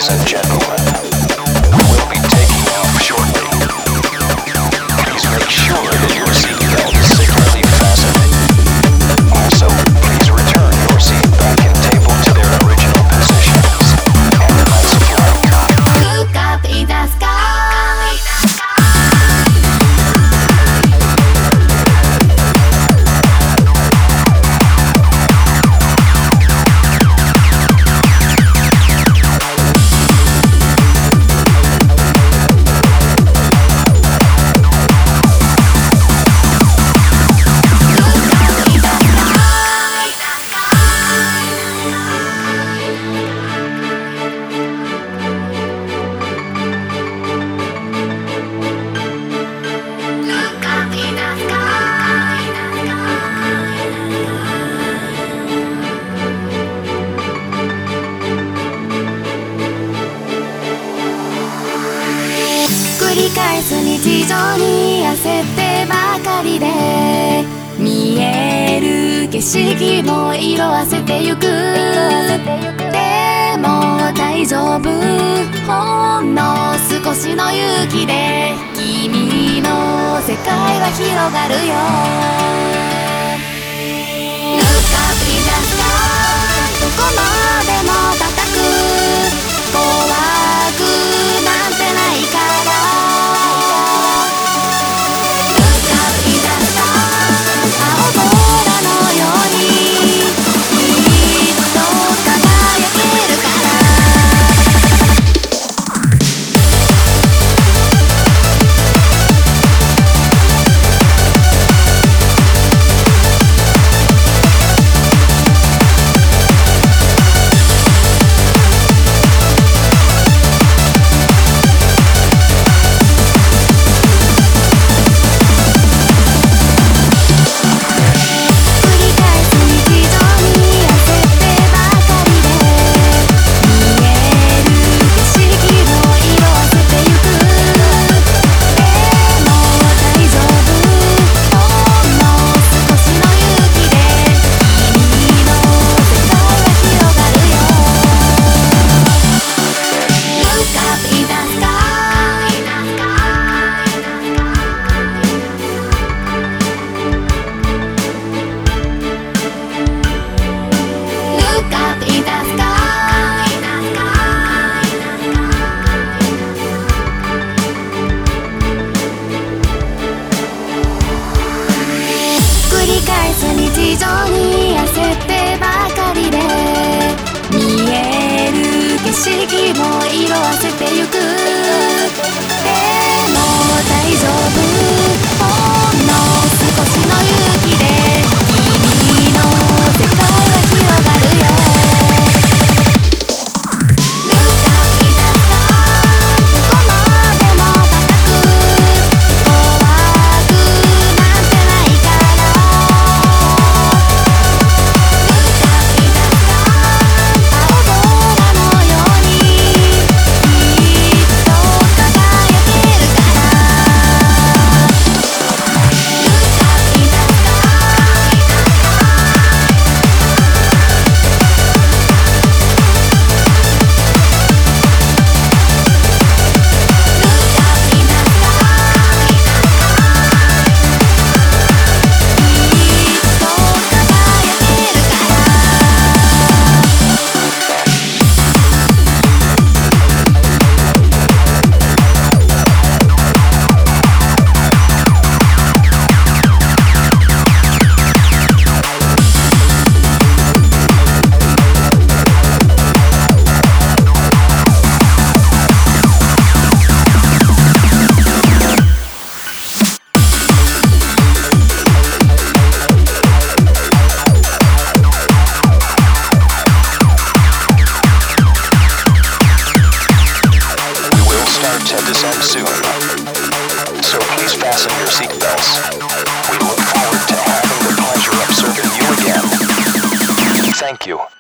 Ladies and gentlemen, we will be taking off shortly. Please make sure that your seatbelt is securely fastened. Also, please return your seat back and table to their original positions. And a nice flying cop. Look up in the sky.繰り返す日常に焦ってばかりで見える景色も色あせてゆくでも大丈夫ほんの少しの勇気で君の世界は広がるよ Look up in the sky どこまでも叩く怖くなんてないから日常に焦ってばかりで見える景色も色あせてゆくでも大丈夫ほんの少しの勇気で君の世界は広がるよ Look up in the sky どこまでも叩く怖くなんてないから To descend soon, so please fasten your seatbelts. We look forward to having the pleasure of serving you again. Thank you.